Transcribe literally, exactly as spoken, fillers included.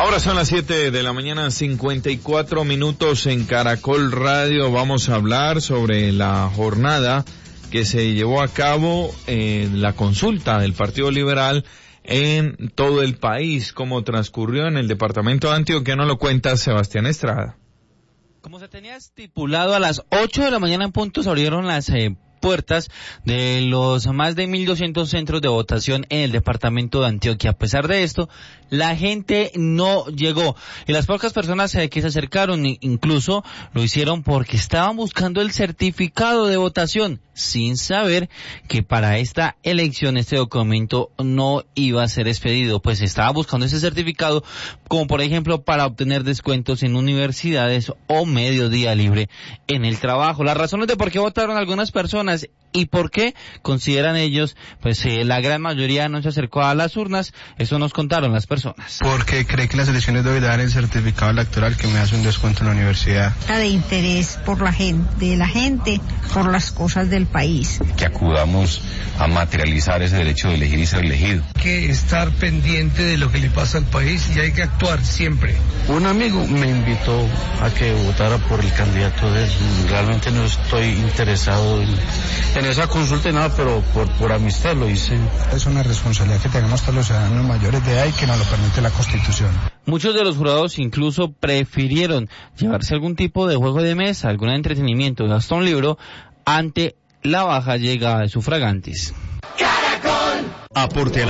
Ahora son las siete de la mañana, cincuenta y cuatro minutos en Caracol Radio. Vamos a hablar sobre la jornada que se llevó a cabo en la consulta del Partido Liberal en todo el país. Cómo transcurrió en el departamento de Antioquia, nos lo cuenta Sebastián Estrada. Como se tenía estipulado, a las ocho de la mañana en punto se abrieron las eh, puertas de los más de mil doscientos centros de votación en el departamento de Antioquia. A pesar de esto, la gente no llegó, y las pocas personas eh, que se acercaron incluso lo hicieron porque estaban buscando el certificado de votación, sin saber que para esta elección este documento no iba a ser expedido, pues estaba buscando ese certificado como por ejemplo para obtener descuentos en universidades o mediodía libre en el trabajo. Las razones de por qué votaron algunas personas y por qué consideran ellos, pues eh, la gran mayoría no se acercó a las urnas, eso nos contaron las personas. Porque cree que las elecciones deben dar el certificado electoral que me hace un descuento en la universidad. De interés por la gente, de la gente, por las cosas del país. Que acudamos a materializar ese derecho de elegir y ser elegido. Que estar pendiente de lo que le pasa al país y hay que actuar siempre. Un amigo me invitó a que votara por el candidato de él. Realmente no estoy interesado en, en esa consulta y nada, pero por, por amistad lo hice. Es una responsabilidad que tenemos todos los ciudadanos mayores de edad y que nos lo permite la Constitución. Muchos de los jurados incluso prefirieron llevarse algún tipo de juego de mesa, algún entretenimiento, hasta un libro, ante la baja llegada de sufragantes. Caracol. Aporte a la